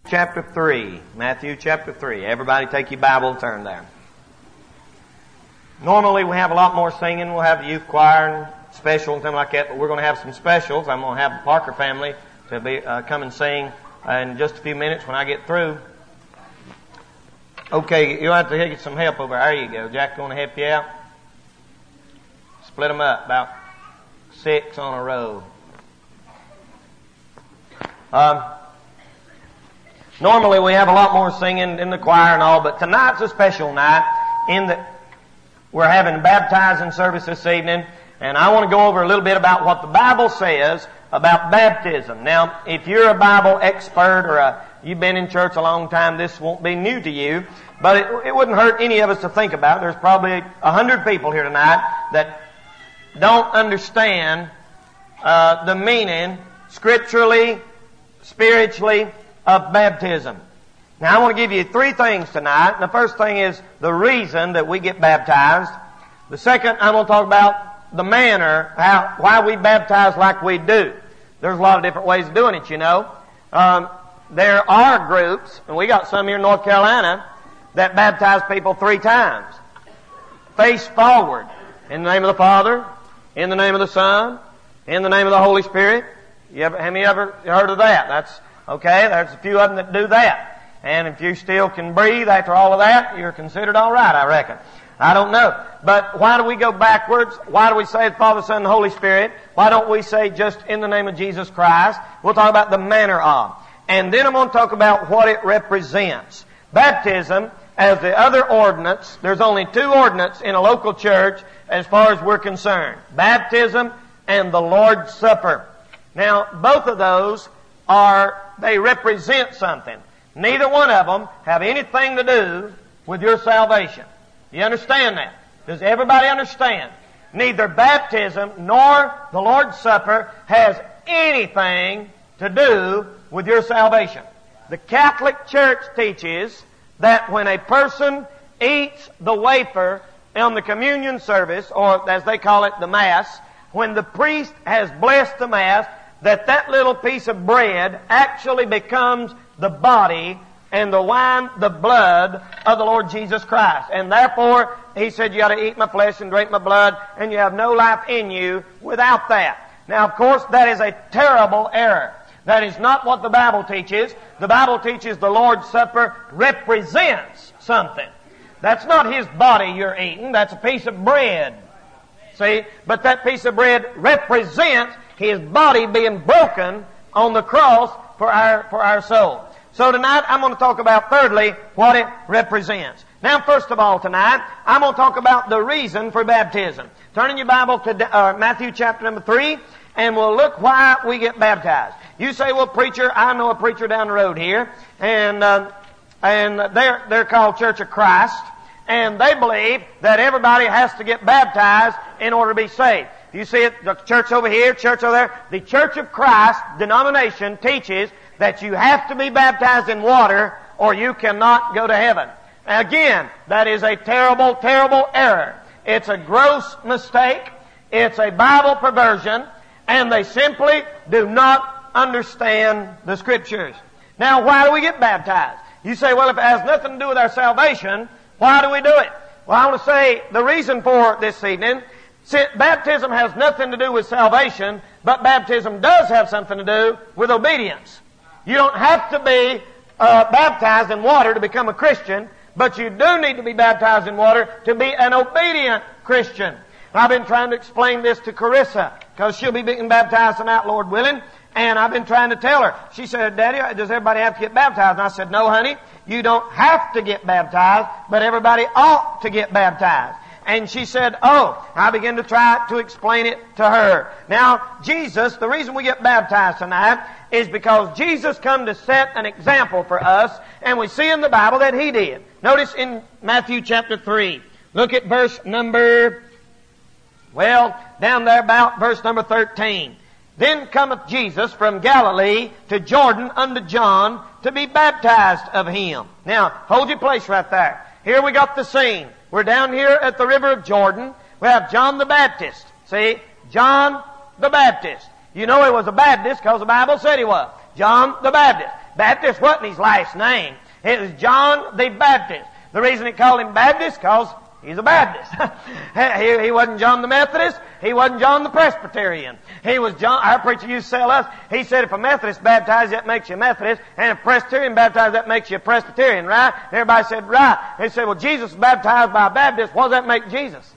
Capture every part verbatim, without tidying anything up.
Chapter three. Matthew chapter three. Everybody take your Bible and turn there. Normally we have a lot more singing. We'll have the youth choir and special and things like that, but we're going to have some specials. I'm going to have the Parker family to be uh, come and sing uh, in just a few minutes when I get through. Okay, you'll have to get some help over there. There you go. Jack's going to help you out. Split them up, about six on a row. Um, normally we have a lot more singing in the choir and all, but tonight's a special night in that we're having a baptizing service this evening, and I want to go over a little bit about what the Bible says about baptism. Now, if you're a Bible expert or a, you've been in church a long time, this won't be new to you, but it, it wouldn't hurt any of us to think about it. There's probably a hundred people here tonight that don't understand uh, the meaning scripturally, spiritually, of baptism. Now I want to give you three things tonight. The first thing is the reason that we get baptized. The second, I'm going to talk about the manner, how, why we baptize like we do. There's a lot of different ways of doing it, you know. Um, there are groups, and we got some here in North Carolina, that baptize people three times. Face forward. In the name of the Father, in the name of the Son, in the name of the Holy Spirit. You ever, have you ever heard of that? That's okay. There's a few of them that do that. And if you still can breathe after all of that, you're considered all right, I reckon. I don't know. But why do we go backwards? Why do we say the Father, Son, and Holy Spirit? Why don't we say just in the name of Jesus Christ? We'll talk about the manner of. And then I'm going to talk about what it represents. Baptism, as the other ordinance, there's only two ordinances in a local church as far as we're concerned. Baptism and the Lord's Supper. Now, both of those are, they represent something. Neither one of them have anything to do with your salvation. You understand that? Does everybody understand? Neither baptism nor the Lord's Supper has anything to do with your salvation. The Catholic Church teaches that when a person eats the wafer on the communion service, or as they call it, the Mass, when the priest has blessed the Mass, that that little piece of bread actually becomes the body and the wine, the blood of the Lord Jesus Christ. And therefore, He said, you ought to eat my flesh and drink my blood, and you have no life in you without that. Now, of course, that is a terrible error. That is not what the Bible teaches. The Bible teaches the Lord's Supper represents something. That's not His body you're eating. That's a piece of bread. See? But that piece of bread represents His body being broken on the cross for our, for our soul. So tonight I'm going to talk about, thirdly, what it represents. Now, first of all, tonight, I'm going to talk about the reason for baptism. Turn in your Bible to uh, Matthew chapter number three, and we'll look why we get baptized. You say, well, preacher, I know a preacher down the road here, and uh, and they're they're called Church of Christ, and they believe that everybody has to get baptized in order to be saved. You see it, the church over here, church over there. The Church of Christ denomination teaches that you have to be baptized in water or you cannot go to heaven. Again, that is a terrible, terrible error. It's a gross mistake. It's a Bible perversion, and they simply do not understand the Scriptures. Now, why do we get baptized? You say, well, if it has nothing to do with our salvation, why do we do it? Well, I want to say the reason for this evening, baptism has nothing to do with salvation, but baptism does have something to do with obedience. You don't have to be uh, baptized in water to become a Christian, but you do need to be baptized in water to be an obedient Christian. And I've been trying to explain this to Carissa, because she'll be being baptized tonight, Lord willing, and I've been trying to tell her. She said, Daddy, does everybody have to get baptized? And I said, no, honey, you don't have to get baptized, but everybody ought to get baptized. And she said, oh, I began to try to explain it to her. Now, Jesus, the reason we get baptized tonight is because Jesus come to set an example for us, and we see in the Bible that He did. Notice in Matthew chapter three, look at verse number, well, down there about verse number thirteen. Then cometh Jesus from Galilee to Jordan unto John to be baptized of Him. Now, hold your place right there. Here we got the scene. We're down here at the river of Jordan. We have John the Baptist. See? John the Baptist. You know he was a Baptist because the Bible said he was. John the Baptist. Baptist wasn't his last name. It was John the Baptist. The reason it called him Baptist, because he's a Baptist. he, he wasn't John the Methodist. He wasn't John the Presbyterian. He was John, our preacher used to tell us, he said if a Methodist baptized, that makes you a Methodist, and if a Presbyterian baptized, that makes you a Presbyterian, right? And everybody said, right. They said, well, Jesus was baptized by a Baptist. What does that make Jesus?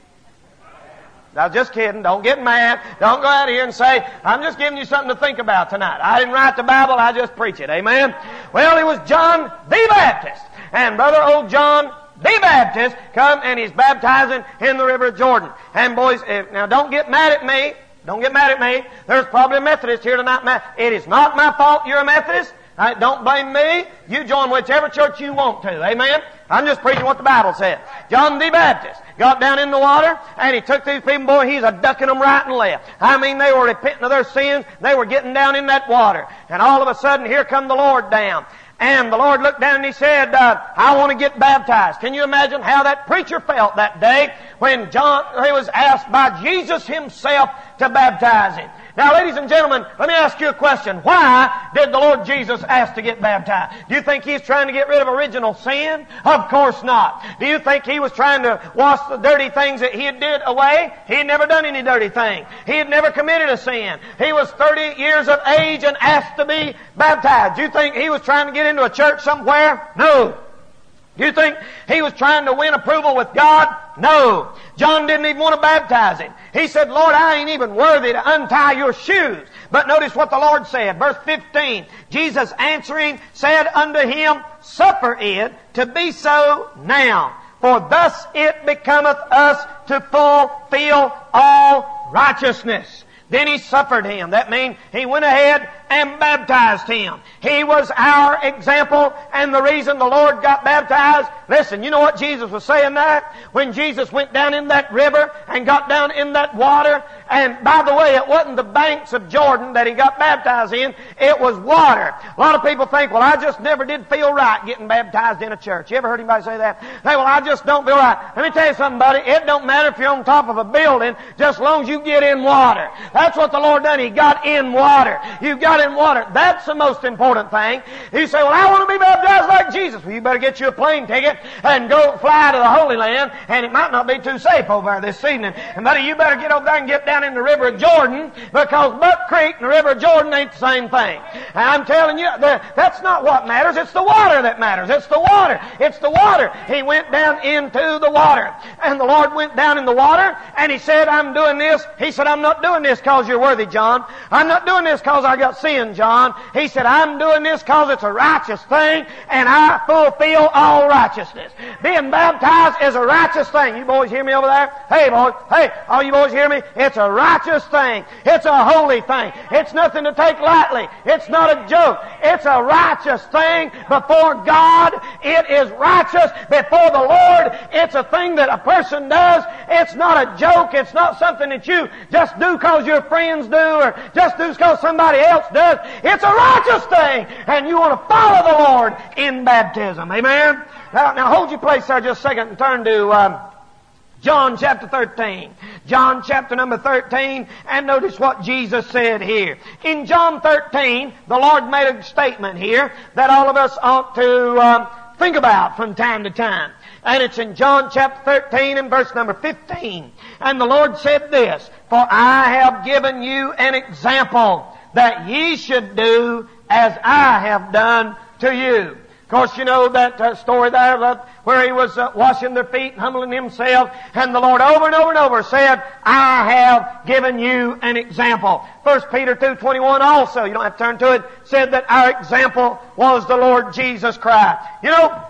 I was just kidding. Don't get mad. Don't go out here and say, I'm just giving you something to think about tonight. I didn't write the Bible, I just preach it. Amen? Well, it was John the Baptist. And brother old John the Baptist come and he's baptizing in the River Jordan. And boys, if, now don't get mad at me. Don't get mad at me. There's probably a Methodist here tonight. It is not my fault you're a Methodist. Right, don't blame me. You join whichever church you want to. Amen? I'm just preaching what the Bible says. John the Baptist got down in the water and he took these people, boy, he's a ducking them right and left. I mean, they were repenting of their sins. They were getting down in that water. And all of a sudden, here come the Lord down. And the Lord looked down and He said, uh, I want to get baptized. Can you imagine how that preacher felt that day when John, he was asked by Jesus Himself to baptize him? Now, ladies and gentlemen, let me ask you a question. Why did the Lord Jesus ask to get baptized? Do you think He's trying to get rid of original sin? Of course not. Do you think He was trying to wash the dirty things that He had did away? He had never done any dirty thing. He had never committed a sin. He was thirty years of age and asked to be baptized. Do you think He was trying to get into a church somewhere? No. Do you think He was trying to win approval with God? No. John didn't even want to baptize him. He said, Lord, I ain't even worthy to untie your shoes. But notice what the Lord said. Verse fifteen. Jesus answering said unto him, Suffer it to be so now, for thus it becometh us to fulfill all righteousness. Then He suffered him. That means He went ahead and baptized him. He was our example, and the reason the Lord got baptized, listen, you know what Jesus was saying there? When Jesus went down in that river and got down in that water, and by the way, it wasn't the banks of Jordan that He got baptized in, it was water. A lot of people think, well, I just never did feel right getting baptized in a church. You ever heard anybody say that? Hey, well, I just don't feel right. Let me tell you something, buddy. It don't matter if you're on top of a building, just as long as you get in water. That's what the Lord done. He got in water. You got in water. That's the most important thing. You say, well, I want to be baptized like Jesus. Well, you better get you a plane ticket and go fly to the Holy Land, and it might not be too safe over there this evening. And buddy, you better get over there and get down in the River of Jordan, because Buck Creek and the River of Jordan ain't the same thing. And I'm telling you, that's not what matters. It's the water that matters. It's the water. It's the water. He went down into the water. And the Lord went down in the water, and He said, I'm doing this. He said, I'm not doing this because you're worthy, John. I'm not doing this because I got sin, John. He said, I'm doing this because it's a righteous thing, and I fulfill all righteousness. Being baptized is a righteous thing. You boys hear me over there? Hey, boys. Hey, all you boys hear me? It's a righteous thing. It's a holy thing. It's nothing to take lightly. It's not a joke. It's a righteous thing before God. It is righteous before the Lord. It's a thing that a person does. It's not a joke. It's not something that you just do because your friends do, or just do because somebody else does. It's a righteous thing, and you want to follow the Lord in baptism. Amen? Now, now hold your place there just a second and turn to um, John chapter thirteen. John chapter number thirteen, and notice what Jesus said here. In John thirteen, the Lord made a statement here that all of us ought to um, think about from time to time. And it's in John chapter thirteen and verse number fifteen. And the Lord said this, For I have given you an example that ye should do as I have done to you. Of course, you know that uh, story there uh, where He was uh, washing their feet and humbling Himself, and the Lord over and over and over said, I have given you an example. First Peter two twenty-one also, you don't have to turn to it, said that our example was the Lord Jesus Christ. You know,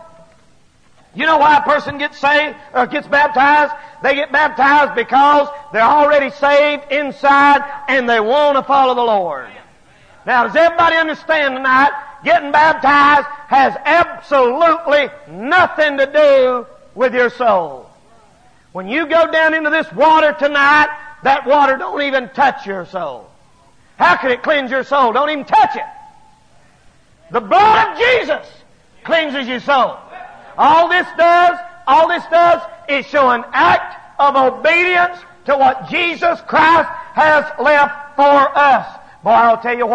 you know why a person gets saved or gets baptized? They get baptized because they're already saved inside and they want to follow the Lord. Now, does everybody understand tonight? Getting baptized has absolutely nothing to do with your soul. When you go down into this water tonight, that water don't even touch your soul. How can it cleanse your soul? Don't even touch it. The blood of Jesus cleanses your soul. All this does, all this does is show an act of obedience to what Jesus Christ has left for us. Boy, I'll tell you what,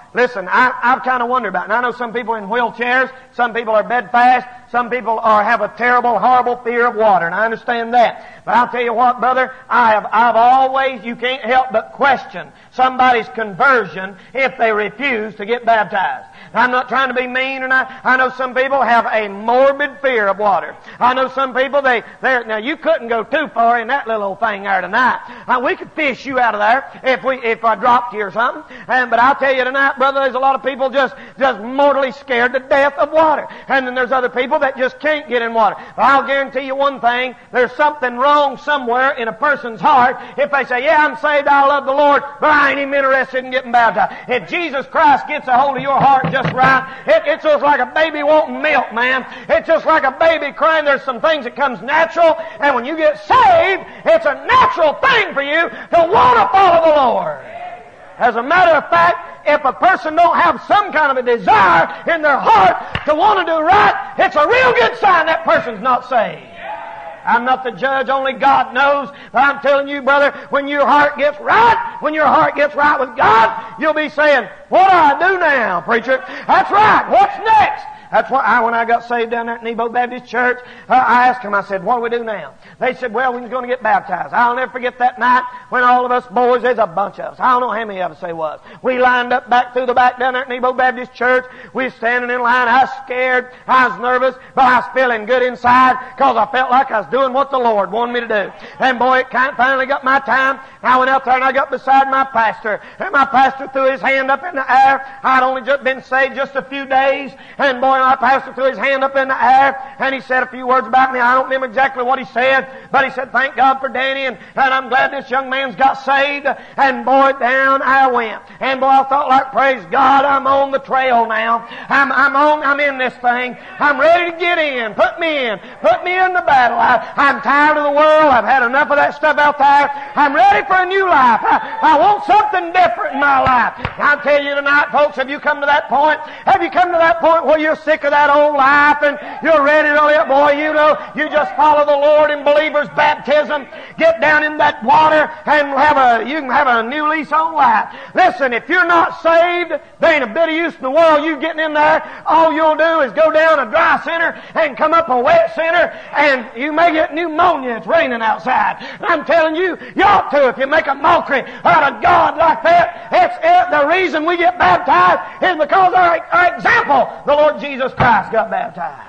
Listen, I, I've kind of wondered about it. And I know some people are in wheelchairs, some people are bedfast, some people are have a terrible, horrible fear of water, and I understand that. But I'll tell you what, brother, I have, I've always, you can't help but question somebody's conversion if they refuse to get baptized. I'm not trying to be mean, and I, I know some people have a morbid fear of water. I know some people, they, they're, now you couldn't go too far in that little old thing there tonight. Uh, we could fish you out of there if we, if I dropped you or something. And, but I'll tell you tonight, brother, there's a lot of people just, just mortally scared to death of water. And then there's other people that just can't get in water. But I'll guarantee you one thing, there's something wrong somewhere in a person's heart if they say, yeah, I'm saved, I love the Lord, but I ain't even interested in getting baptized. If Jesus Christ gets a hold of your heart just right, it, it's just like a baby wanting milk, man. It's just like a baby crying. There's some things that comes natural, and when you get saved, it's a natural thing for you to want to follow the Lord. As a matter of fact, if a person don't have some kind of a desire in their heart to want to do right, it's a real good sign that person's not saved. I'm not the judge, only God knows. But I'm telling you, brother, when your heart gets right, when your heart gets right with God, you'll be saying, what do I do now, preacher? That's right. What's next? That's why I, when I got saved down there at Nebo Baptist Church, uh, I asked them, I said, what do we do now? They said, well, we're going to get baptized. I'll never forget that night when all of us boys, there's a bunch of us. I don't know how many of us there was. We lined up back through the back down there at Nebo Baptist Church. We were standing in line. I was scared. I was nervous, but I was feeling good inside because I felt like I was doing what the Lord wanted me to do. And boy, it kind of finally got my time. I went out there and I got beside my pastor. And my pastor threw his hand up in the air. I'd only just been saved just a few days. And boy, my pastor threw his hand up in the air and he said a few words about me. I don't remember exactly what he said, but he said, thank God for Danny, and, and I'm glad this young man's got saved. And boy, down I went. And boy, I thought like, praise God, I'm on the trail now. I'm, I'm on, I'm in this thing. I'm ready to get in. Put me in. Put me in the battle. I, I'm tired of the world. I've had enough of that stuff out there. I'm ready for a new life. I, I want something different in my life. I'll tell you tonight, folks, have you come to that point? Have you come to that point where you're sick of that old life and you're ready to live? Boy, you know, you just follow the Lord in believer's baptism. Get down in that water and have a, you can have a new lease on life. Listen, if you're not saved, there ain't a bit of use in the world you getting in there. All you'll do is go down a dry center and come up a wet center, and you may get pneumonia. It's raining outside. And I'm telling you, you ought to if you make a mockery out of God like that. It's it, the reason we get baptized is because our, our example, the Lord Jesus Christ, got baptized.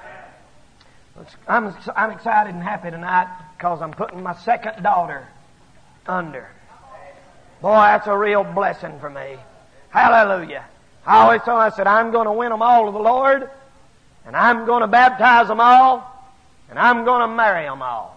I'm, I'm excited and happy tonight because I'm putting my second daughter under. Boy, that's a real blessing for me. Hallelujah. I always told her, I said, I'm going to win them all to the Lord, and I'm going to baptize them all, and I'm going to marry them all.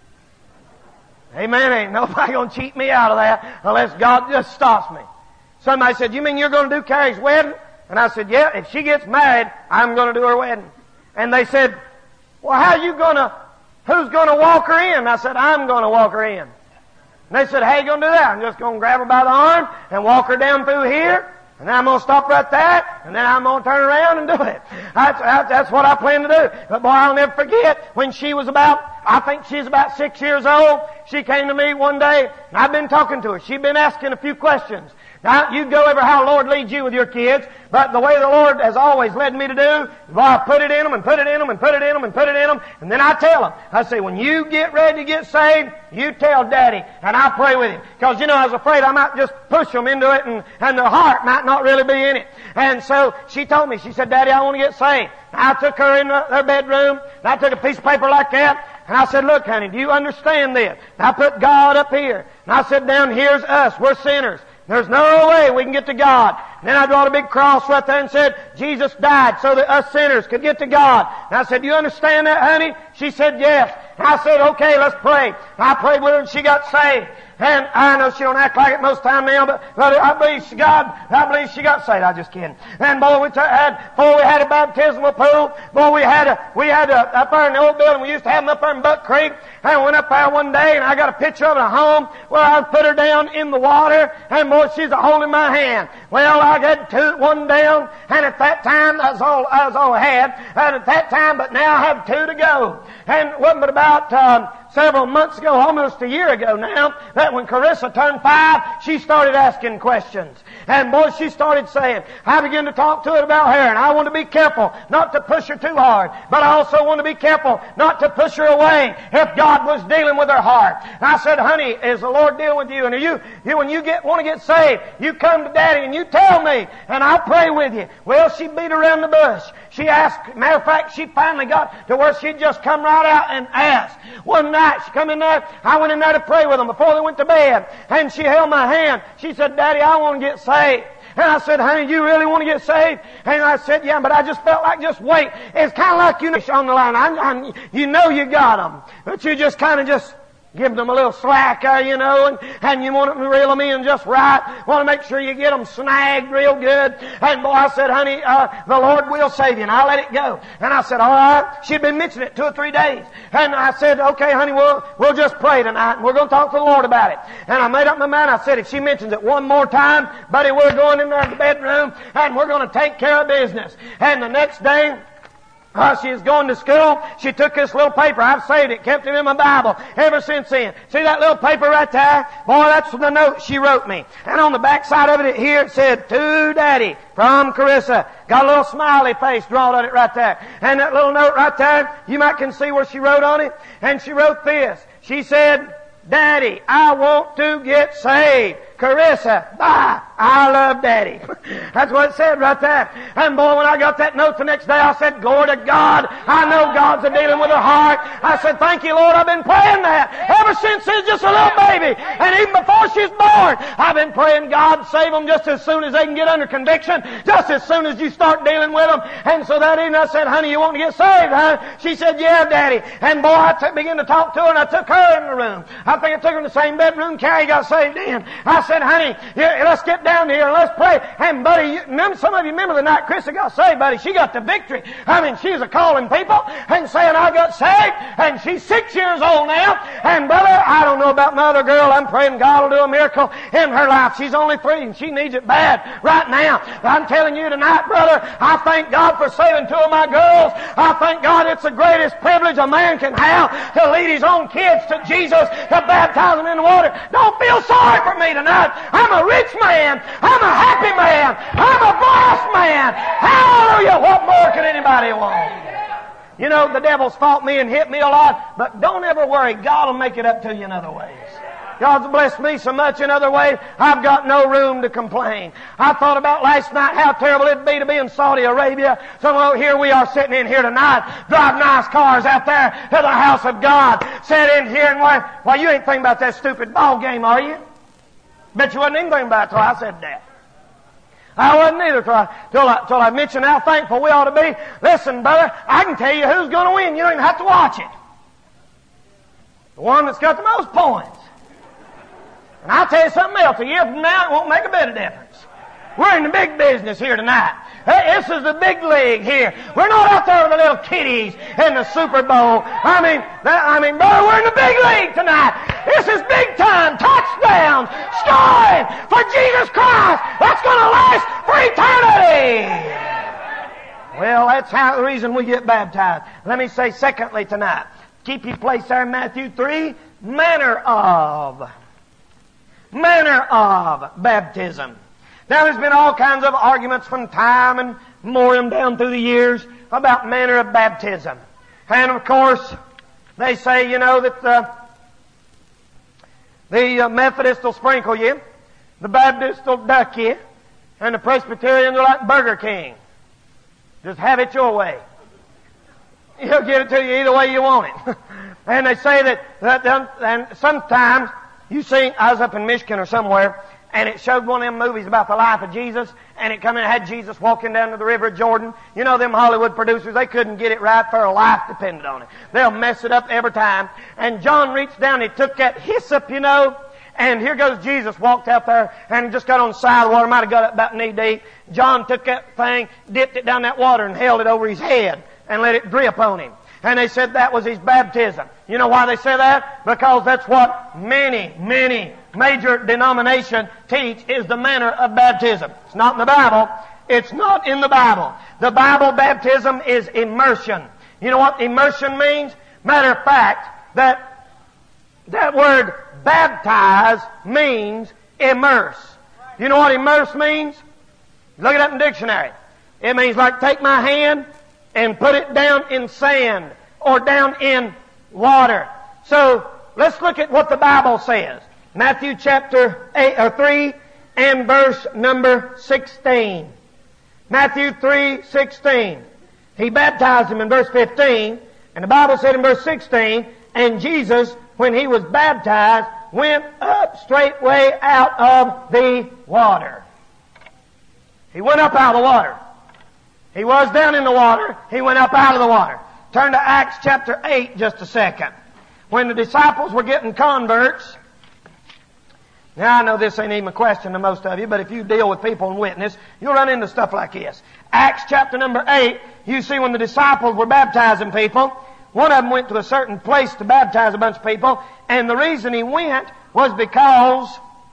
Amen. Ain't nobody going to cheat me out of that unless God just stops me. Somebody said, you mean you're going to do Carrie's wedding? And I said, yeah, if she gets married, I'm going to do her wedding. And they said, well, how are you going to, who's going to walk her in? I said, I'm going to walk her in. And they said, how are you going to do that? I'm just going to grab her by the arm and walk her down through here. And then I'm going to stop right there, and then I'm going to turn around and do it. That's, that's, that's what I plan to do. But boy, I'll never forget when she was about, I think she's about six years old. She came to me one day, and I've been talking to her. She'd been asking a few questions. Now, you go over how the Lord leads you with your kids, but the way the Lord has always led me to do, well, I put it in them and put it in them and put it in them and put it in them, and then I tell them. I say, when you get ready to get saved, you tell Daddy, and I'll pray with him. Because, you know, I was afraid I might just push them into it, and, and their heart might not really be in it. And so she told me, she said, Daddy, I want to get saved. I took her in their bedroom, and I took a piece of paper like that, and I said, look, honey, do you understand this? And I put God up here, and I said, down here's us, we're sinners. There's no way we can get to God. And then I drawed a big cross right there and said, Jesus died so that us sinners could get to God. And I said, do you understand that, honey? She said, yes. And I said, okay, let's pray. And I prayed with her and she got saved. And I know she don't act like it most time now, but, but I believe she God, I believe she got saved. I'm just kidding. And boy, we t- had, boy, we had a baptismal pool. Boy, we had a, we had a, up there in the old building. We used to have them up there in Buck Creek. And I went up there one day and I got a picture of it at home where I put her down in the water. And boy, she's a holding my hand. Well, I got two, one down, and at that time, that's all, that's all I had. And at that time, but now I have two to go. And it wasn't but about, um, several months ago, almost a year ago now, that when Carissa turned five, she started asking questions. And boy, she started saying, I began to talk to her about her, and I want to be careful not to push her too hard, but I also want to be careful not to push her away if God was dealing with her heart. And I said, honey, is the Lord dealing with you? And are you, you when you get want to get saved, you come to Daddy and you tell me, and I'll pray with you. Well, she beat around the bush. She asked, matter of fact, she finally got to where she'd just come right out and ask. One night, she come in there, I went in there to pray with them before they went to bed, and she held my hand. She said, Daddy, I want to get saved. And I said, honey, you really want to get saved? And I said, yeah, but I just felt like just wait. It's kind of like you know, on the line. I, I, you know you got them, but you just kind of just give them a little slack there, you know, and, and you want them to reel them in just right. Want to make sure you get them snagged real good. And boy, I said, honey, uh, the Lord will save you. And I let it go. And I said, all right. She'd been mentioning it two or three days. And I said, okay, honey, we'll, we'll just pray tonight. And we're going to talk to the Lord about it. And I made up my mind. I said, if she mentions it one more time, buddy, we're going in there to the bedroom and we're going to take care of business. And the next day, Uh, she was going to school. She took this little paper. I've saved it, kept it in my Bible ever since then. See that little paper right there? Boy, that's the note she wrote me. And on the back side of it here, it said, to Daddy from Carissa. Got a little smiley face drawn on it right there. And that little note right there, you might can see where she wrote on it. And she wrote this. She said, Daddy, I want to get saved. Carissa, bye. I love Daddy. That's what it said right there. And boy, when I got that note the next day, I said, glory to God. I know God's a dealing with her heart. I said, thank you, Lord. I've been praying that ever since she's just a little baby. And even before she's born, I've been praying God save them just as soon as they can get under conviction, just as soon as you start dealing with them. And so that evening I said, honey, you want to get saved, huh? She said, yeah, Daddy. And boy, I t- began to talk to her, and I took her in the room. I think I took her in the same bedroom Carrie got saved in. I said, honey, yeah, let's get down here and let's pray. And buddy, you, remember, some of you remember the night Krista got saved, buddy. She got the victory. I mean, she was a calling people and saying, I got saved. And she's six years old now. And brother, I don't know about my other girl. I'm praying God will do a miracle in her life. She's only three and she needs it bad right now. But I'm telling you tonight, brother, I thank God for saving two of my girls. I thank God it's the greatest privilege a man can have to lead his own kids to Jesus, to baptize them in the water. Don't feel sorry for me tonight. I'm a rich man. I'm a happy man. I'm a blessed man. Hallelujah. What more can anybody want? You know, the devil's fought me and hit me a lot, but don't ever worry. God will make it up to you in other ways. God's blessed me so much in other ways, I've got no room to complain. I thought about last night how terrible it'd be to be in Saudi Arabia. So well, here we are sitting in here tonight, drive nice cars out there to the house of God. Sit in here and why, why you ain't thinking about that stupid ball game, are you? Bet you wasn't even thinking about it till I said that. I wasn't either till I, till I, till I mentioned how thankful we ought to be. Listen, brother, I can tell you who's going to win. You don't even have to watch it. The one that's got the most points. And I'll tell you something else. A year from now, it won't make a bit of difference. We're in the big business here tonight. Hey, this is the big league here. We're not out there with the little kiddies in the Super Bowl. I mean, that, I mean, brother, we're in the big league tonight. This is big time. Touchdown. Scoring for Jesus Christ. That's going to last for eternity. Well, that's how the reason we get baptized. Let me say secondly tonight. Keep your place there in Matthew three. Manner of. Manner of baptism. Now, there's been all kinds of arguments from time and memoriam down through the years about manner of baptism. And, of course, they say, you know, that the, the uh, Methodists will sprinkle you, the Baptists will duck you, and the Presbyterians are like Burger King. Just have it your way. He'll give it to you either way you want it. And they say that, that and sometimes you see, I was up in Michigan or somewhere, and it showed one of them movies about the life of Jesus, and it come in and had Jesus walking down to the River of Jordan. You know, them Hollywood producers, they couldn't get it right. Their life depended on it. They'll mess it up every time. And John reached down, he took that hyssop, you know, and here goes Jesus, walked out there, and just got on the side of the water, might have got up about knee deep. John took that thing, dipped it down that water, and held it over his head, and let it drip on him. And they said that was his baptism. You know why they say that? Because that's what many, many major denominations teach is the manner of baptism. It's not in the Bible. It's not in the Bible. The Bible baptism is immersion. You know what immersion means? Matter of fact, that That word baptize means immerse. You know what immerse means? Look it up in the dictionary. It means like take my hand and put it down in sand or down in water. So let's look at what the Bible says. Matthew chapter eight or three and verse number sixteen. Matthew three sixteen. He baptized him in verse fifteen, and the Bible said in verse sixteen, and Jesus, when he was baptized, went up straightway out of the water. He went up out of the water. He was down in the water. He went up out of the water. Turn to Acts chapter eight just a second. When the disciples were getting converts, now I know this ain't even a question to most of you, but if you deal with people and witness, you'll run into stuff like this. Acts chapter number eight, you see when the disciples were baptizing people, one of them went to a certain place to baptize a bunch of people, and the reason he went was because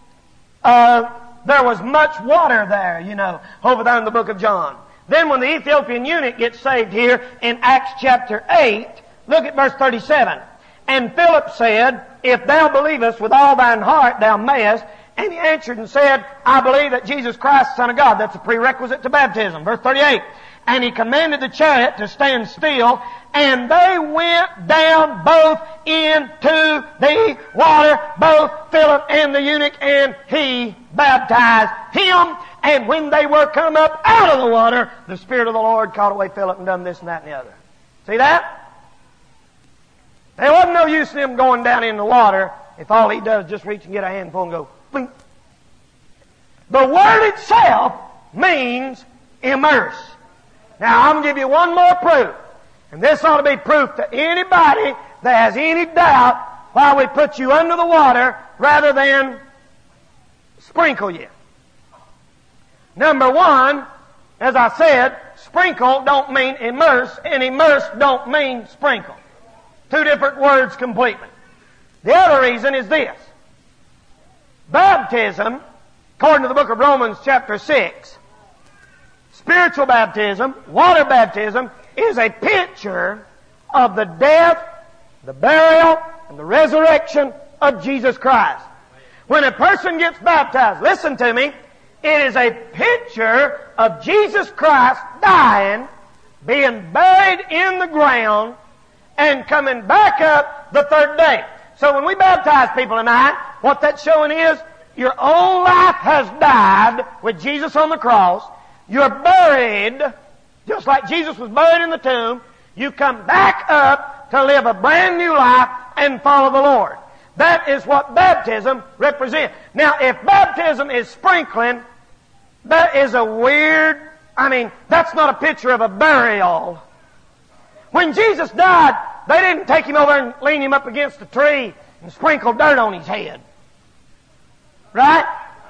uh, there was much water there, you know, over there in the book of John. Then when the Ethiopian eunuch gets saved here in Acts chapter eight, look at verse thirty-seven. And Philip said, if thou believest with all thine heart, thou mayest. And he answered and said, I believe that Jesus Christ, the Son of God. That's a prerequisite to baptism. Verse thirty-eight. And he commanded the chariot to stand still, and they went down both into the water, both Philip and the eunuch, and he baptized him. And when they were come up out of the water, the Spirit of the Lord caught away Philip and done this and that and the other. See that? There wasn't no use in him going down in the water if all he does is just reach and get a handful and go, blink. The word itself means immerse. Now, I'm going to give you one more proof. And this ought to be proof to anybody that has any doubt why we put you under the water rather than sprinkle you. Number one, as I said, sprinkle don't mean immerse, and immerse don't mean sprinkle. Two different words completely. The other reason is this. Baptism, according to the book of Romans chapter six, spiritual baptism, water baptism, is a picture of the death, the burial, and the resurrection of Jesus Christ. When a person gets baptized, listen to me, it is a picture of Jesus Christ dying, being buried in the ground, and coming back up the third day. So when we baptize people tonight, what that's showing is your old life has died with Jesus on the cross. You're buried, just like Jesus was buried in the tomb. You come back up to live a brand new life and follow the Lord. That is what baptism represents. Now, if baptism is sprinkling, that is a weird, I mean, that's not a picture of a burial. When Jesus died, they didn't take him over and lean him up against a tree and sprinkle dirt on his head. Right?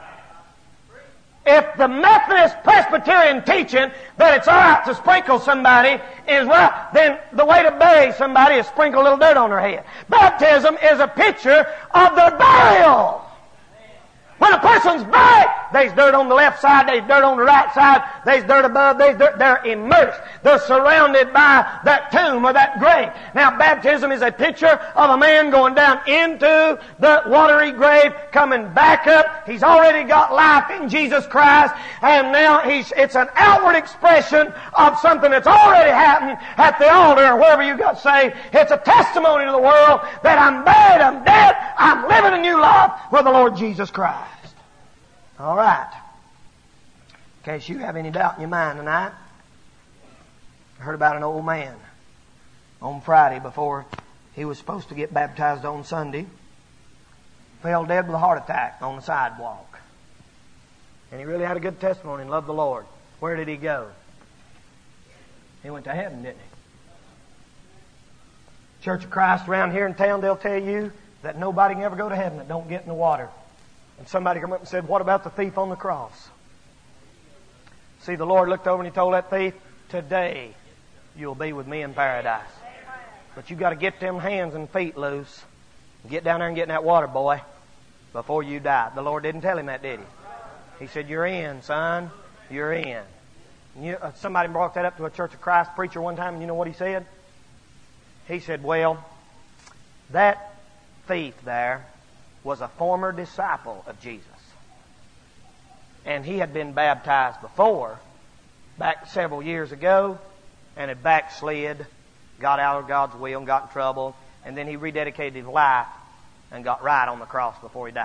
If the Methodist Presbyterian teaching that it's all right to sprinkle somebody is right, then the way to bury somebody is sprinkle a little dirt on their head. Baptism is a picture of their burial. When a person's buried, there's dirt on the left side, there's dirt on the right side, there's dirt above, there's dirt. They're immersed. They're surrounded by that tomb or that grave. Now, baptism is a picture of a man going down into the watery grave, coming back up. He's already got life in Jesus Christ, and now he's, it's an outward expression of something that's already happened at the altar or wherever you got saved. It's a testimony to the world that I'm buried, I'm dead, I'm living a new life with the Lord Jesus Christ. All right. In case you have any doubt in your mind tonight, I heard about an old man on Friday before he was supposed to get baptized on Sunday. Fell dead with a heart attack on the sidewalk. And he really had a good testimony and loved the Lord. Where did he go? He went to heaven, didn't he? Church of Christ around here in town, they'll tell you that nobody can ever go to heaven that don't get in the water. And somebody came up and said, what about the thief on the cross? See, the Lord looked over and He told that thief, today you'll be with me in paradise. But you got to get them hands and feet loose. Get down there and get in that water, boy, before you die. The Lord didn't tell him that, did He? He said, you're in, son. You're in. And you, uh, somebody brought that up to a Church of Christ preacher one time, and you know what he said? He said, well, that thief there was a former disciple of Jesus. And he had been baptized before, back several years ago, and had backslid, got out of God's will and got in trouble, and then he rededicated his life and got right on the cross before he died.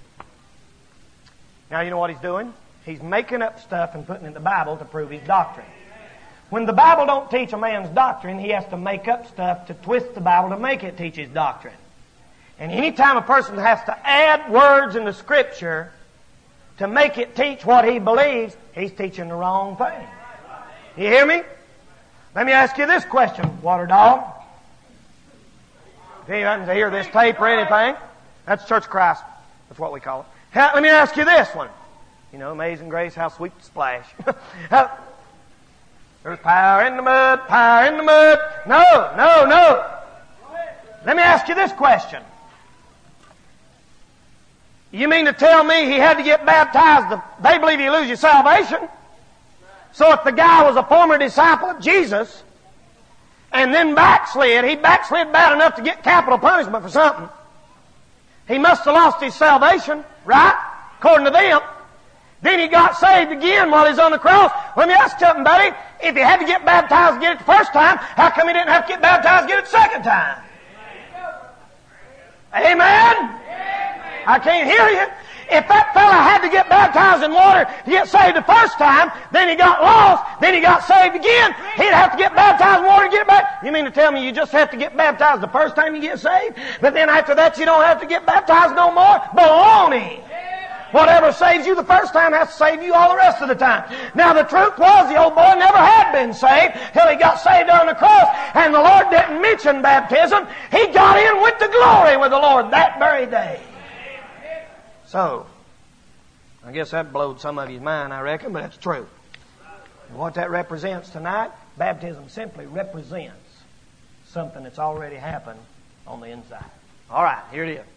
Now you know what he's doing? He's making up stuff and putting it in the Bible to prove his doctrine. When the Bible don't teach a man's doctrine, he has to make up stuff to twist the Bible to make it teach his doctrine. And any time a person has to add words in the Scripture to make it teach what he believes, he's teaching the wrong thing. You hear me? Let me ask you this question, Water Dog. If you happen to hear this tape or anything, that's Church of Christ. That's what we call it. Let me ask you this one. You know, Amazing Grace, how sweet the splash. There's power in the mud, power in the mud. No, no, no. Let me ask you this question. You mean to tell me he had to get baptized? They believe you lose your salvation. So if the guy was a former disciple of Jesus and then backslid, he backslid bad enough to get capital punishment for something. He must have lost his salvation, right? According to them. Then he got saved again while he's on the cross. Let me ask you something, buddy. If he had to get baptized to get it the first time, how come he didn't have to get baptized to get it the second time? Amen? Amen. I can't hear you. If that fella had to get baptized in water to get saved the first time, then he got lost, then he got saved again, he'd have to get baptized in water to get it back. You mean to tell me you just have to get baptized the first time you get saved, but then after that you don't have to get baptized no more? Baloney! Whatever saves you the first time has to save you all the rest of the time. Now the truth was the old boy never had been saved till he got saved on the cross, and the Lord didn't mention baptism. He got in with the glory with the Lord that very day. So, I guess that blowed some of your mind, I reckon, but that's true. And what that represents tonight, baptism simply represents something that's already happened on the inside. All right, here it is.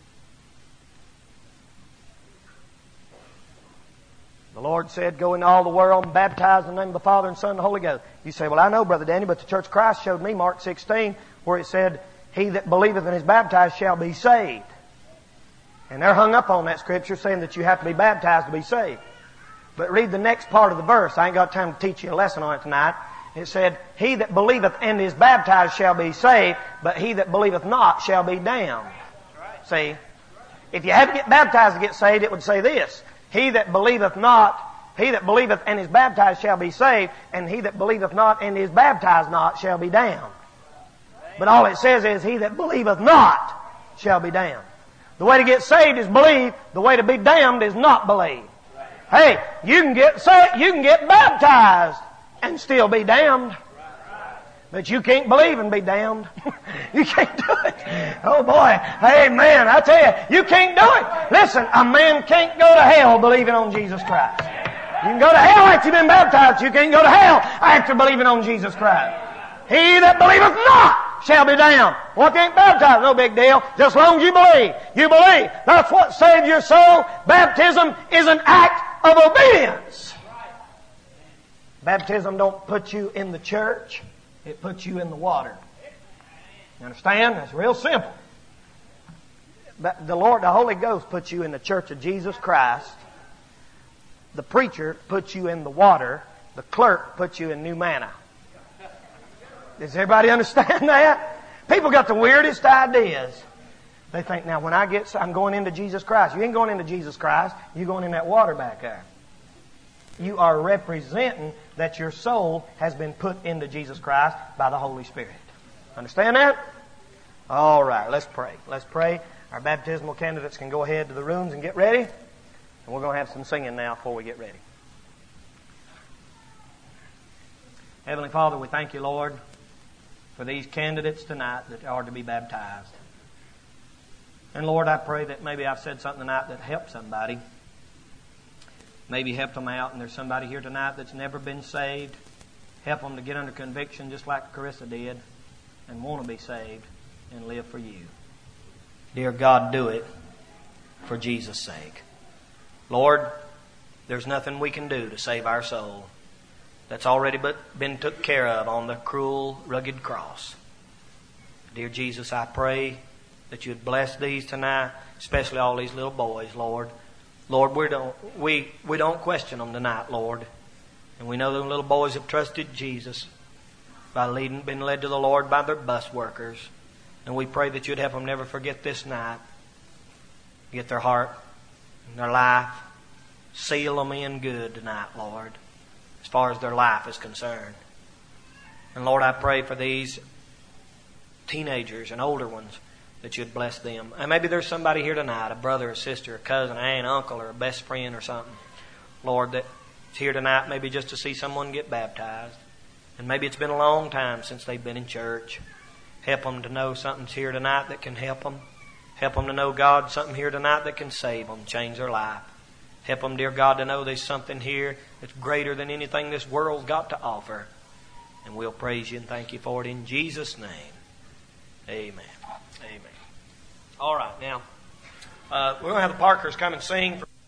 The Lord said, go into all the world and baptize in the name of the Father and Son and the Holy Ghost. You say, well, I know, Brother Danny, but the Church of Christ showed me Mark sixteen, where it said, he that believeth and is baptized shall be saved. And they're hung up on that scripture saying that you have to be baptized to be saved. But read the next part of the verse. I ain't got time to teach you a lesson on it tonight. It said, he that believeth and is baptized shall be saved, but he that believeth not shall be damned. See? If you had to get baptized to get saved, it would say this. He that believeth not, he that believeth and is baptized shall be saved, and he that believeth not and is baptized not shall be damned. But all it says is, he that believeth not shall be damned. The way to get saved is believe. The way to be damned is not believe. Hey, you can get saved, you can get baptized and still be damned. But you can't believe and be damned. You can't do it. Oh boy. Hey man, I tell you, you can't do it. Listen, a man can't go to hell believing on Jesus Christ. You can go to hell after you've been baptized. You can't go to hell after believing on Jesus Christ. He that believeth not shall be damned. Well, if you ain't baptized, no big deal. Just as long as you believe. You believe. That's what saves your soul. Baptism is an act of obedience. Baptism don't put you in the church. It puts you in the water. You understand? That's real simple. But the Lord, the Holy Ghost puts you in the church of Jesus Christ. The preacher puts you in the water. The clerk puts you in new manna. Does everybody understand that? People got the weirdest ideas. They think, now when I get, I'm going into Jesus Christ. You ain't going into Jesus Christ. You're going in that water back there. You are representing that your soul has been put into Jesus Christ by the Holy Spirit. Understand that? All right, let's pray. Let's pray. Our baptismal candidates can go ahead to the rooms and get ready. And we're going to have some singing now before we get ready. Heavenly Father, we thank you, Lord, for these candidates tonight that are to be baptized. And Lord, I pray that maybe I've said something tonight that helped somebody. Maybe helped them out, and there's somebody here tonight that's never been saved. Help them to get under conviction just like Carissa did and want to be saved and live for you. Dear God, do it for Jesus' sake. Lord, there's nothing we can do to save our soul. That's already been took care of on the cruel, rugged cross. Dear Jesus, I pray that you'd bless these tonight, especially all these little boys, Lord. Lord, we don't, we, we don't question them tonight, Lord. And we know them little boys have trusted Jesus by leading, been led to the Lord by their bus workers. And we pray that you'd help them never forget this night. Get their heart and their life. Seal them in good tonight, Lord, as far as their life is concerned. And Lord, I pray for these teenagers and older ones that you'd bless them. And maybe there's somebody here tonight, a brother, a sister, a cousin, an aunt, uncle, or a best friend or something, Lord, that's here tonight maybe just to see someone get baptized. And maybe it's been a long time since they've been in church. Help them to know something's here tonight that can help them. Help them to know, God, something here tonight that can save them, change their life. Help them, dear God, to know there's something here that's greater than anything this world's got to offer. And we'll praise you and thank you for it in Jesus' name. Amen. Amen. All right, now, uh, we're going to have the Parkers come and sing. For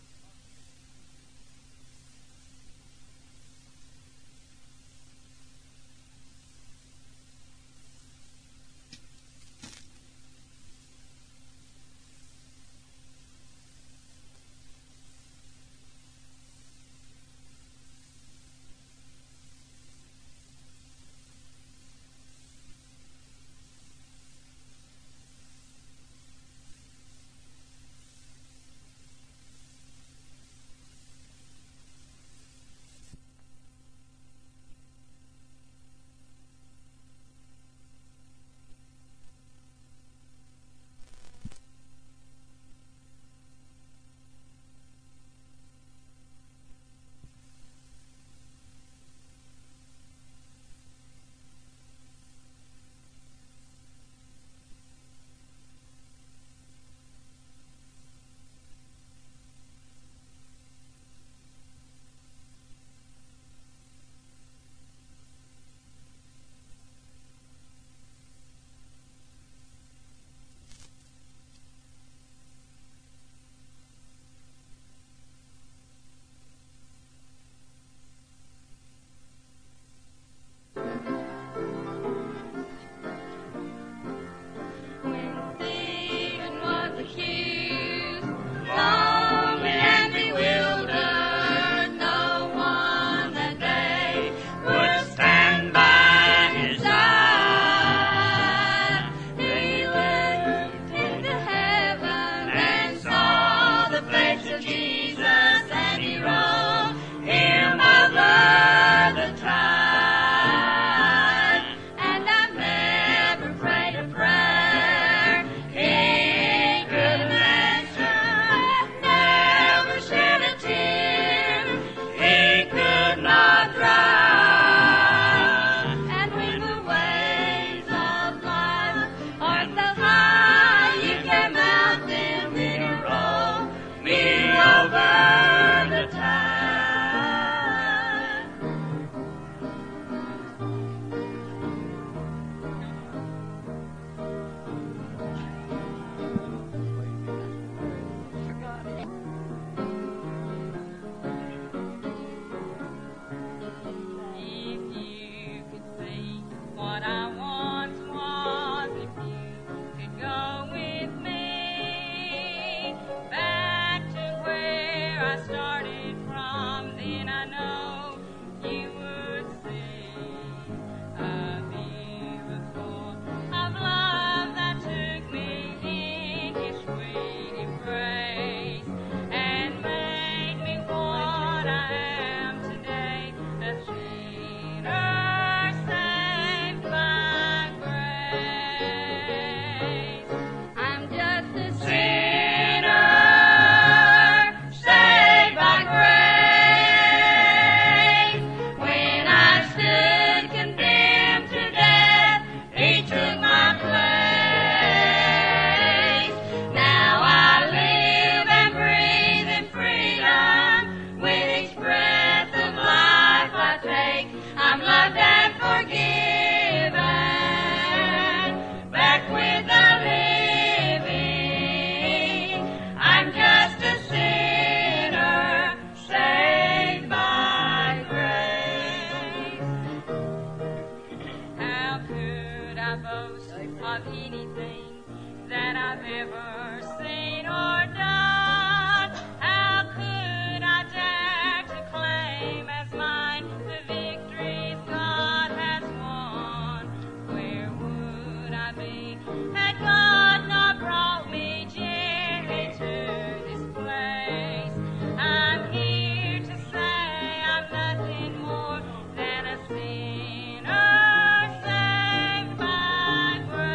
that I've ever seen or done. How could I dare to claim as mine the victories God has won? Where would I be had God not brought me gently to this place? I'm here to say I'm nothing more than a sinner saved by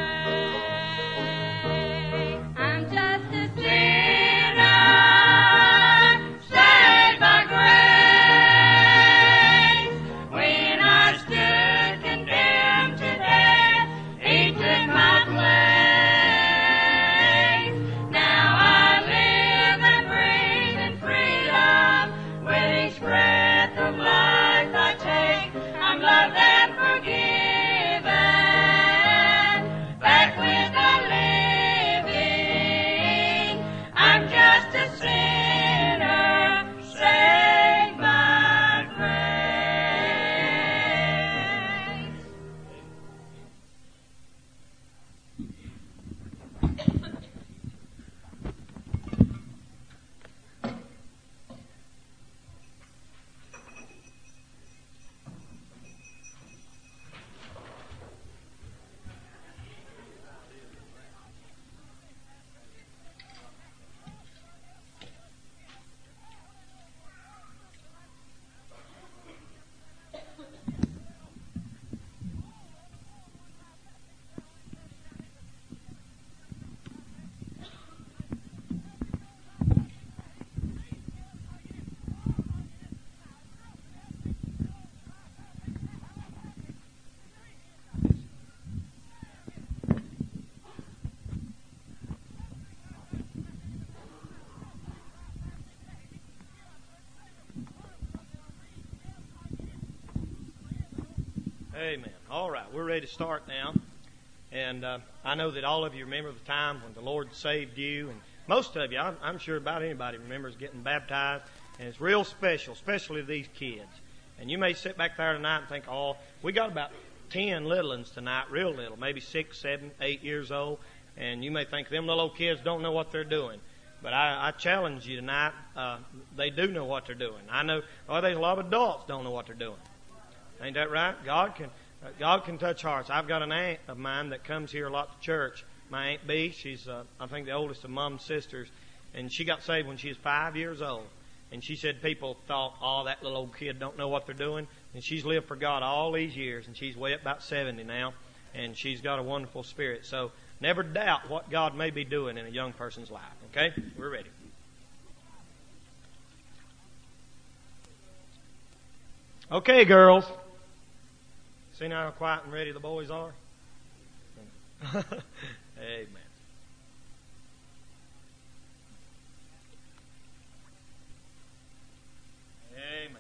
grace. I'm just a sinner saved by grace. When I stood condemned to death, He took my place. Now I live and breathe in freedom. With each breath of life I take, I'm loved and forgiven. Back with the living, I'm just a sinner saved by grace. Amen. All right, we're ready to start now. And uh, I know that all of you remember the time when the Lord saved you. And most of you, I'm, I'm sure about anybody remembers getting baptized. And it's real special, especially these kids. And you may sit back there tonight and think, oh, we got about ten little ones tonight, real little, maybe six, seven, eight years old. And you may think them little old kids don't know what they're doing. But I, I challenge you tonight, uh, they do know what they're doing. I know, oh, there's a lot of adults don't know what they're doing. Ain't that right? God can uh, God can touch hearts. I've got an aunt of mine that comes here a lot to church. My Aunt B, she's uh, I think the oldest of Mom's sisters, and she got saved when she was five years old. And she said people thought, oh, that little old kid don't know what they're doing. And she's lived for God all these years, and she's way up about seventy now, and she's got a wonderful spirit. So never doubt what God may be doing in a young person's life. Okay? We're ready. Okay, girls. See now how quiet and ready the boys are? Amen. Amen.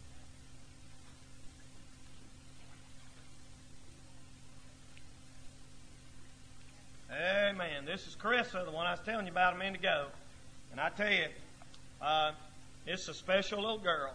Amen. This is Carissa, the one I was telling you about a minute ago. And I tell you, uh, it's a special little girl.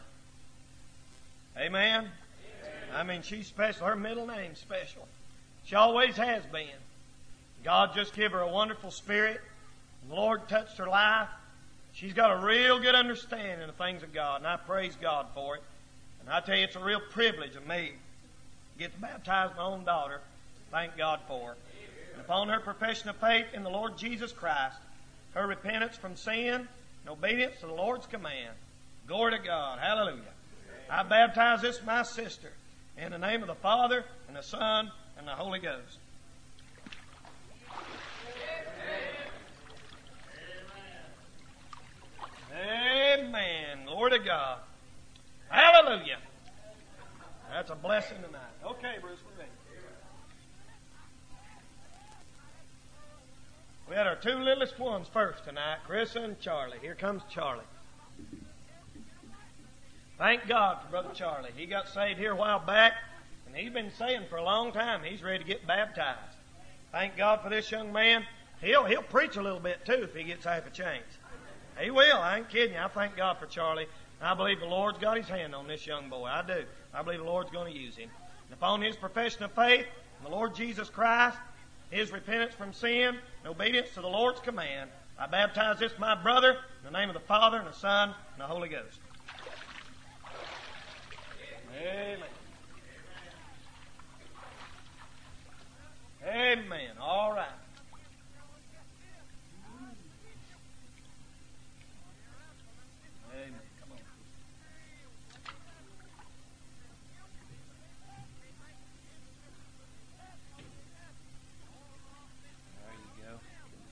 Amen? I mean, she's special. Her middle name's special. She always has been. God just gave her a wonderful spirit. The Lord touched her life. She's got a real good understanding of things of God, and I praise God for it. And I tell you, it's a real privilege of me to get to baptize my own daughter. Thank God for her. And upon her profession of faith in the Lord Jesus Christ, her repentance from sin and obedience to the Lord's command. Glory to God. Hallelujah. I baptize this my sister in the name of the Father and the Son and the Holy Ghost. Amen. Glory to God. Hallelujah. That's a blessing tonight. Okay, Bruce, we're ready. We had our two littlest ones first tonight, Carissa and Charlie. Here comes Charlie. Thank God for Brother Charlie. He got saved here a while back, and he's been saying for a long time he's ready to get baptized. Thank God for this young man. He'll he'll preach a little bit too if he gets half a chance. He will. I ain't kidding you. I thank God for Charlie. I believe the Lord's got His hand on this young boy. I do. I believe the Lord's going to use him. And upon his profession of faith in the Lord Jesus Christ, his repentance from sin, and obedience to the Lord's command. I baptize this my brother in the name of the Father and the Son and the Holy Ghost. Amen. Amen. All right. Amen. Come on. There you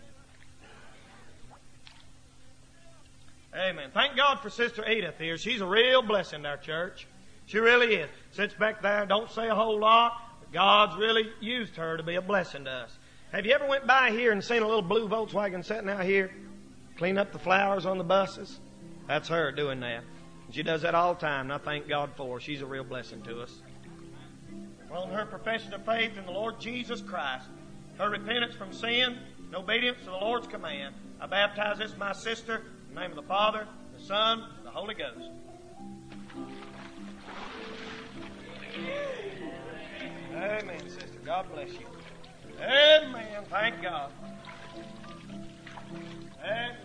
go. Amen. Thank God for Sister Edith here. She's a real blessing to our church. She really is. Sits back there, don't say a whole lot. God's really used her to be a blessing to us. Have you ever went by here and seen a little blue Volkswagen sitting out here, clean up the flowers on the buses? That's her doing that. She does that all the time, and I thank God for her. She's a real blessing to us. On her profession of faith in the Lord Jesus Christ, her repentance from sin, and obedience to the Lord's command, I baptize this my sister in the name of the Father, the Son, and the Holy Ghost. Amen, sister. God bless you. Amen. Thank God. Amen.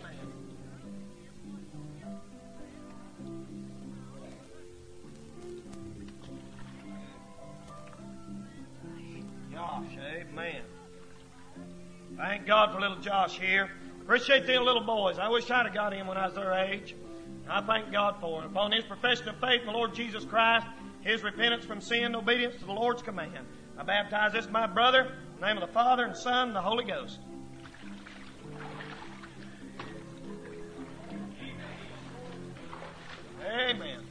Josh, amen. Thank God for little Josh here. Appreciate them little boys. I wish I'd have got him when I was their age. I thank God for him. Upon his profession of faith in the Lord Jesus Christ, his repentance from sin and obedience to the Lord's command, I baptize this my brother in the name of the Father and Son and the Holy Ghost. Amen.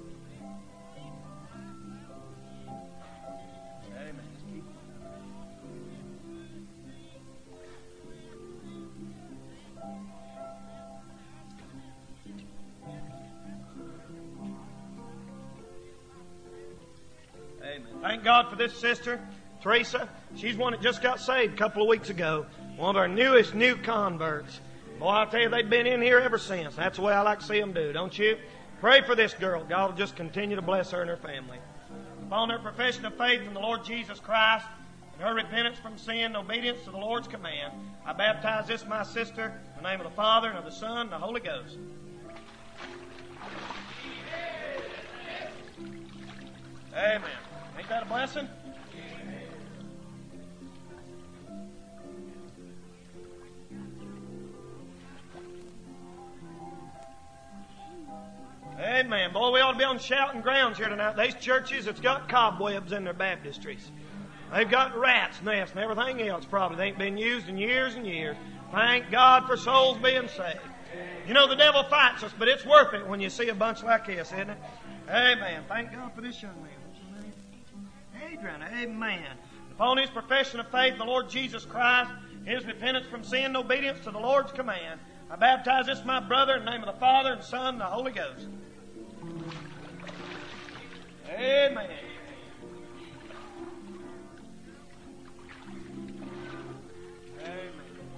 Amen. Amen. Thank God for this sister, Teresa. She's one that just got saved a couple of weeks ago. One of our newest new converts. Boy, I'll tell you, they've been in here ever since. That's the way I like to see them do, don't you? Pray for this girl. God will just continue to bless her and her family. Upon her profession of faith in the Lord Jesus Christ and her repentance from sin and obedience to the Lord's command, I baptize this my sister in the name of the Father and of the Son and the Holy Ghost. Amen. Ain't that a blessing? Amen. Boy, we ought to be on shouting grounds here tonight. These churches that's got cobwebs in their baptistries. They've got rats' nests and everything else probably. They ain't been used in years and years. Thank God for souls being saved. You know, the devil fights us, but it's worth it when you see a bunch like this, isn't it? Amen. Thank God for this young man. What's his name? Adrian. Amen. Upon his profession of faith in the Lord Jesus Christ, his repentance from sin and obedience to the Lord's command, I baptize this my brother in the name of the Father and Son and the Holy Ghost. Amen. Amen.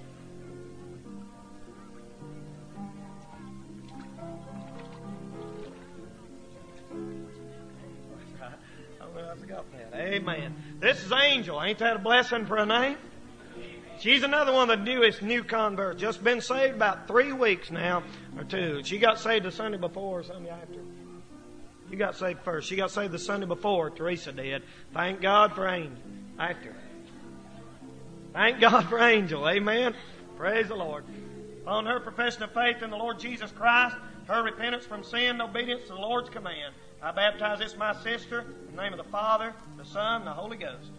I forgot that. Amen. This is Angel. Ain't that a blessing for a name? She's another one of the newest new converts. Just been saved about three weeks now, or two. She got saved the Sunday before or Sunday after. You got saved first. She got saved the Sunday before, Teresa did. Thank God for Angel. After. Thank God for Angel. Amen. Praise the Lord. On her profession of faith in the Lord Jesus Christ, her repentance from sin and obedience to the Lord's command, I baptize this my sister in the name of the Father, the Son, and the Holy Ghost.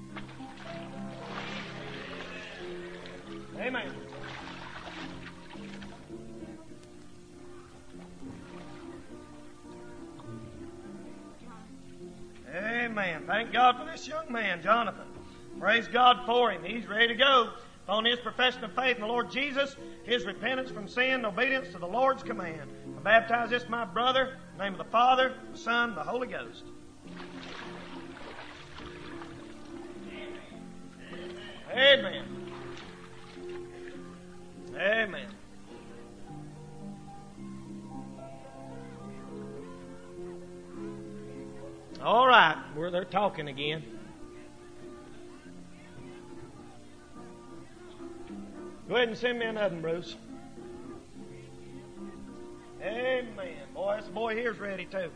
Amen. Amen. Thank God for this young man, Jonathan. Praise God for him. He's ready to go. On his profession of faith in the Lord Jesus, his repentance from sin and obedience to the Lord's command, I baptize this my brother in the name of the Father, the Son, and the Holy Ghost. Amen. Amen. All right, we're there talking again. Go ahead and send me another, Bruce. Amen. Boy, this boy here's ready too.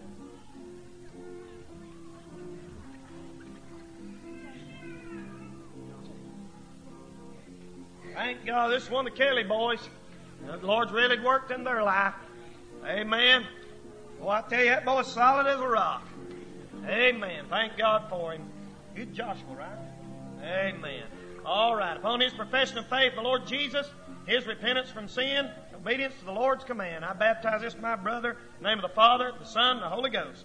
Thank God, this is one of the Kelly boys. The Lord's really worked in their life. Amen. Well, I tell you, that boy's solid as a rock. Amen. Thank God for him. You're Joshua, right? Amen. All right. Upon his profession of faith, the Lord Jesus, his repentance from sin, obedience to the Lord's command, I baptize this my brother in the name of the Father, the Son, and the Holy Ghost.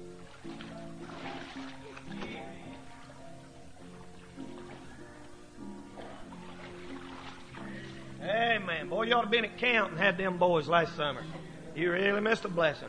Amen. Boy, you ought to have been at camp and had them boys last summer. You really missed a blessing.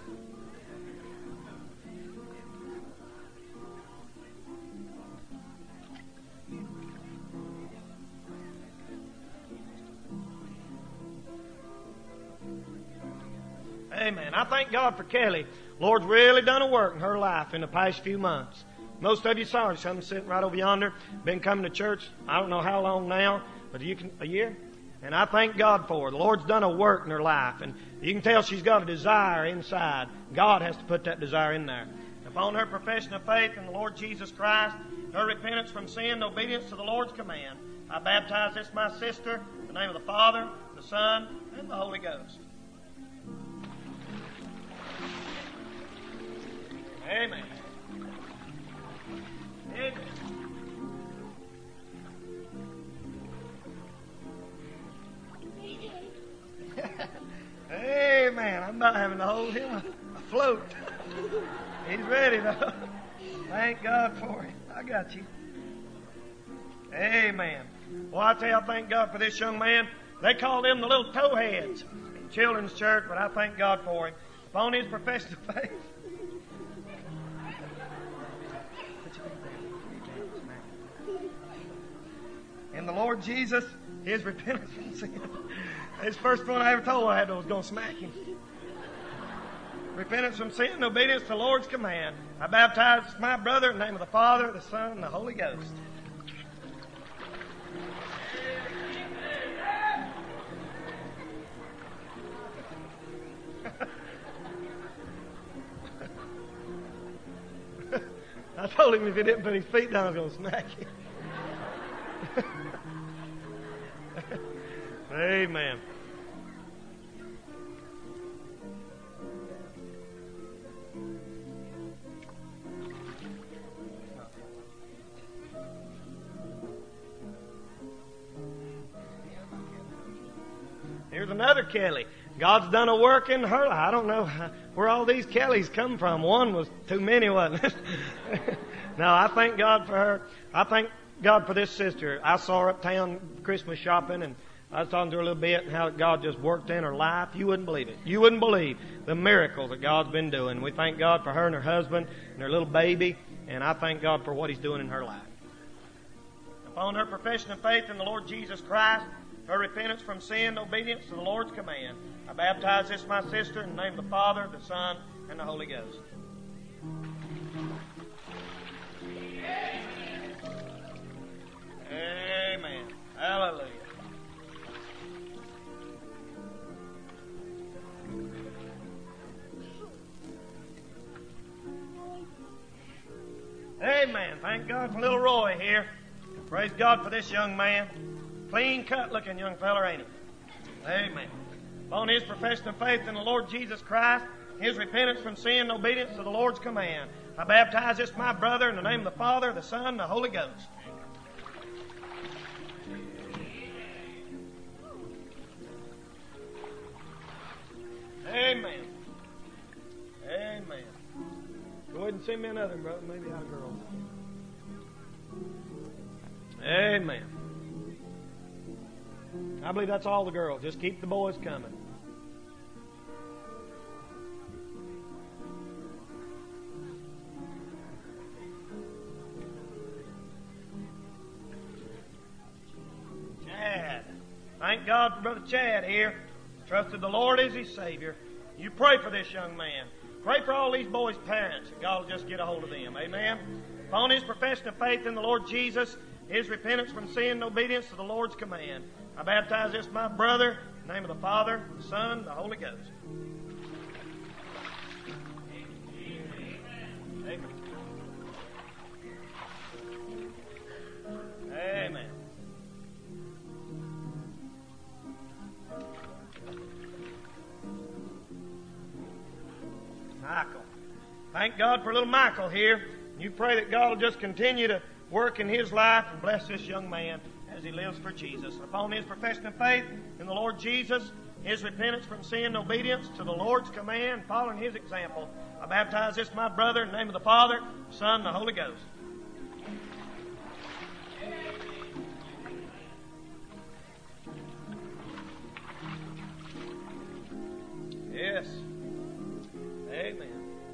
Amen. I thank God for Kelly. Lord's really done a work in her life in the past few months. Most of you saw her. She's sitting right over yonder. Been coming to church, I don't know how long now, but you can, a year? And I thank God for her. The Lord's done a work in her life. And you can tell she's got a desire inside. God has to put that desire in there. Upon her profession of faith in the Lord Jesus Christ, her repentance from sin and obedience to the Lord's command, I baptize this my sister in the name of the Father, the Son, and the Holy Ghost. Amen. Amen. Amen. I'm not having to hold him afloat. He's ready though. Thank God for him. I got you. Amen. Well, I tell you, I thank God for this young man. They call them the little towheads in children's church, but I thank God for him. Upon his profession of faith. In the Lord Jesus, his repentance from sin. His first one I ever told I had was going to smack him. Repentance from sin and obedience to the Lord's command. I baptize my brother in the name of the Father, the Son, and the Holy Ghost. I told him if he didn't put his feet down, I was going to smack him. Amen. Here's another Kelly. God's done a work in her life. I don't know where all these Kellys come from. One was too many, wasn't it? No, I thank God for her. I thank God for this sister. I saw her uptown Christmas shopping, and I was talking to her a little bit and how God just worked in her life. You wouldn't believe it. You wouldn't believe the miracles that God's been doing. We thank God for her and her husband and her little baby, and I thank God for what He's doing in her life. Upon her profession of faith in the Lord Jesus Christ, her repentance from sin and obedience to the Lord's command, I baptize this my sister in the name of the Father, the Son, and the Holy Ghost. Amen. Hallelujah. Amen. Thank God for little Roy here. Praise God for this young man. Clean cut looking young feller, ain't he? Amen. Upon his profession of faith in the Lord Jesus Christ, his repentance from sin and obedience to the Lord's command, I baptize this my brother in the name of the Father, the Son, and the Holy Ghost. Amen. Amen. Go ahead and send me another, brother. Maybe our girl. Amen. I believe that's all the girls. Just keep the boys coming. Chad. Thank God for Brother Chad here. Trusted the Lord as his Savior. You pray for this young man. Pray for all these boys' parents. God will just get a hold of them. Amen. Upon his profession of faith in the Lord Jesus, his repentance from sin and obedience to the Lord's command, I baptize this my brother in the name of the Father, the Son, and the Holy Ghost. Amen. Amen. Michael. Thank God for little Michael here. You pray that God will just continue to work in his life and bless this young man as he lives for Jesus. Upon his profession of faith in the Lord Jesus, his repentance from sin and obedience to the Lord's command, following his example, I baptize this my brother in the name of the Father, the Son, and the Holy Ghost. Yes. Amen.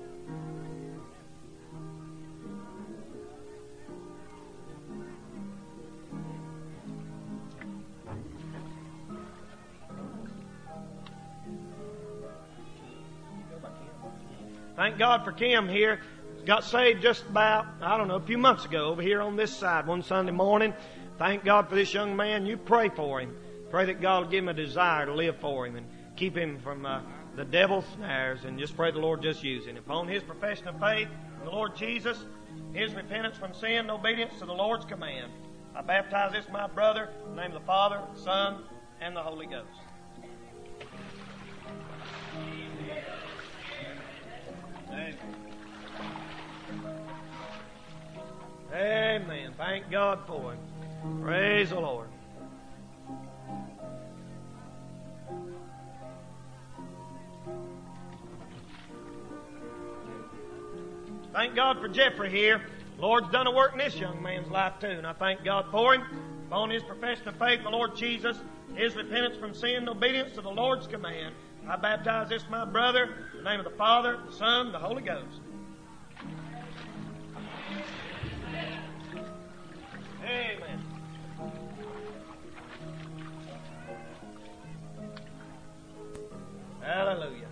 Thank God for Kim here. Got saved just about, I don't know, a few months ago over here on this side one Sunday morning. Thank God for this young man. You pray for him. Pray that God will give him a desire to live for him and keep him from uh, the devil's snares, and just pray the Lord just use him. Upon his profession of faith in the Lord Jesus, his repentance from sin and obedience to the Lord's command, I baptize this my brother in the name of the Father, the Son, and the Holy Ghost. Amen. Amen. Thank God for him. Praise the Lord. Thank God for Jeffrey here. The Lord's done a work in this young man's life too, and I thank God for him. Upon his profession of faith in the Lord Jesus, his repentance from sin and obedience to the Lord's command, I baptize this my brother in the name of the Father, the Son, and the Holy Ghost. Amen. Hallelujah.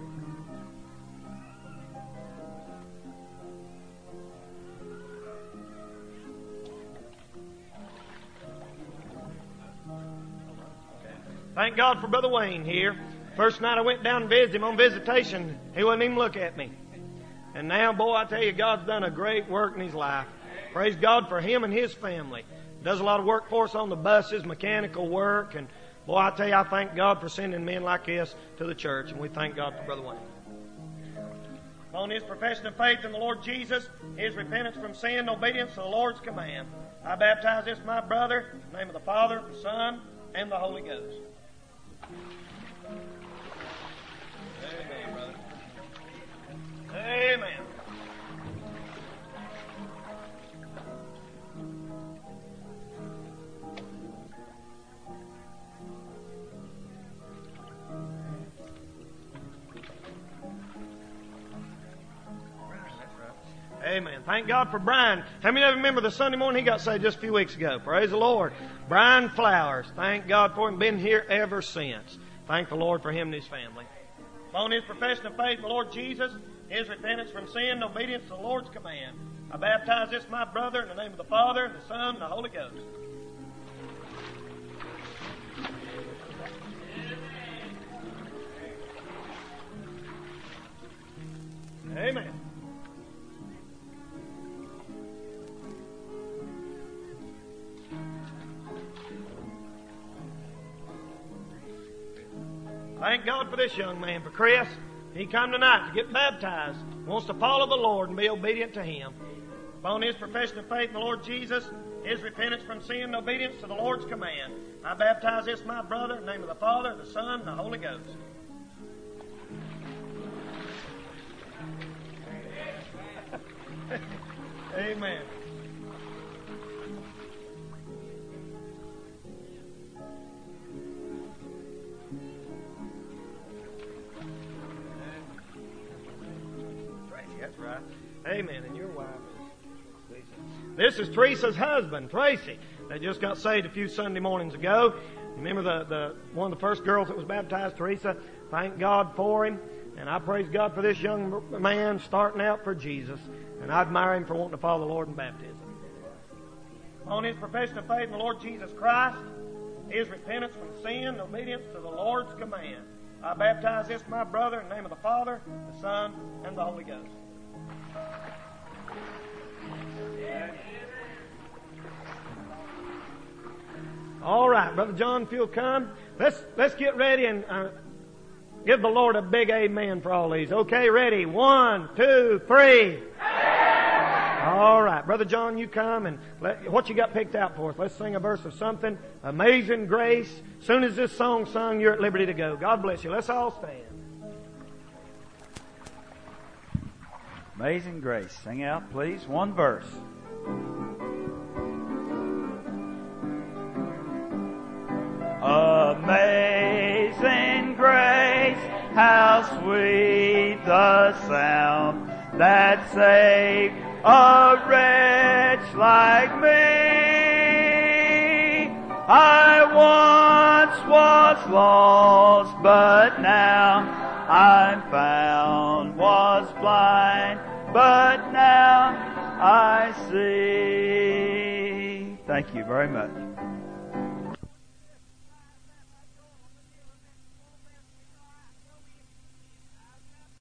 Thank God for Brother Wayne here. First night I went down and visited him on visitation, he wouldn't even look at me. And now, boy, I tell you, God's done a great work in his life. Praise God for him and his family. Does a lot of work for us on the buses, mechanical work. And, boy, I tell you, I thank God for sending men like this to the church. And we thank God for Brother Wayne. On his profession of faith in the Lord Jesus, his repentance from sin and obedience to the Lord's command, I baptize this my brother in the name of the Father, the Son, and the Holy Ghost. Amen, brother. Amen. Amen. Thank God for Brian. How many of you remember the Sunday morning he got saved just a few weeks ago? Praise the Lord. Brian Flowers. Thank God for him. Been here ever since. Thank the Lord for him and his family. On his profession of faith in the Lord Jesus, his repentance from sin and obedience to the Lord's command, I baptize this my brother in the name of the Father, the Son, and the Holy Ghost. Amen. Thank God for this young man, for Chris. He come tonight to get baptized. Wants to follow the Lord and be obedient to Him. Upon his profession of faith in the Lord Jesus, his repentance from sin and obedience to the Lord's command, I baptize this my brother in the name of the Father, the Son, and the Holy Ghost. Amen. That's right. Amen. And your wife is Lisa. This is Teresa's husband, Tracy. They just got saved a few Sunday mornings ago. Remember the, the one of the first girls that was baptized, Teresa? Thank God for him. And I praise God for this young man starting out for Jesus. And I admire him for wanting to follow the Lord in baptism. On his profession of faith in the Lord Jesus Christ, is repentance from sin and obedience to the Lord's command. I baptize this, my brother, in the name of the Father, the Son, and the Holy Ghost. All right, Brother John, if you'll come, let's let's get ready and uh, give the Lord a big amen for all these. Okay, ready? One, two, three. All right, Brother John, you come and let, what you got picked out for us? Let's sing a verse of something. Amazing Grace. As soon as this song's sung, you're at liberty to go. God bless you. Let's all stand. Amazing Grace. Sing out, please. One verse. Amazing grace, how sweet the sound that saved a wretch like me. I once was lost, but now I'm found, was blind, but now I see. Thank you very much.